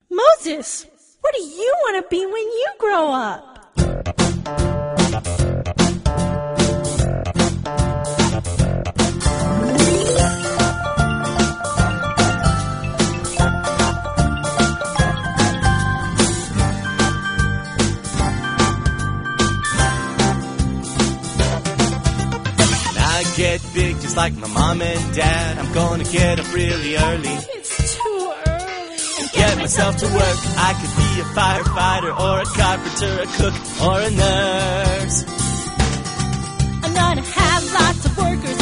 Moses, what do you want to be when you grow up? Get big just like my mom and dad. I'm gonna get up really early. It's too early. And get myself to work. I could be a firefighter or a carpenter, a cook or a nurse. I'm gonna have lots of workers